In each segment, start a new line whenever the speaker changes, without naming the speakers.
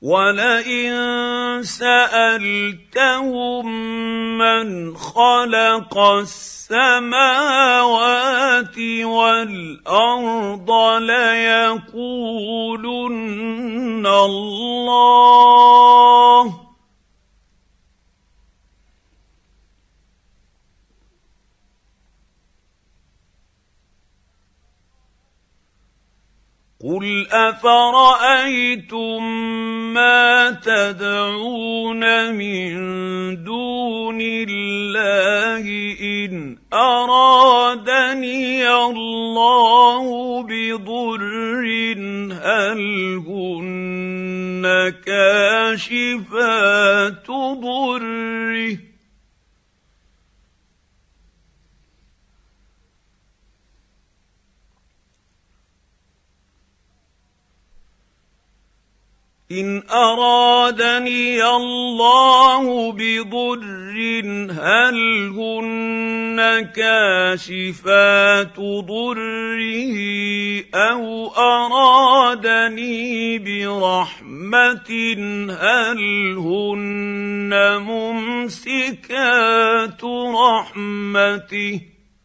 ولئن سالتهم من خلق السماوات والارض ليقولن الله. قل افرايتم ما تدعون من دون الله ان ارادني الله بضر هل هن كاشفات ضره إن أرادني الله بضر هل هن كاشفات ضره أو أرادني برحمة هل هن ممسكات رحمته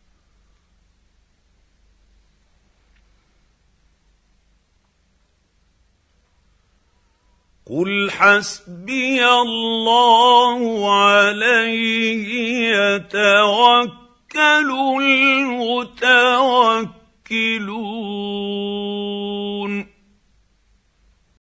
قل حسبي الله عليه يتوكل المتوكلون.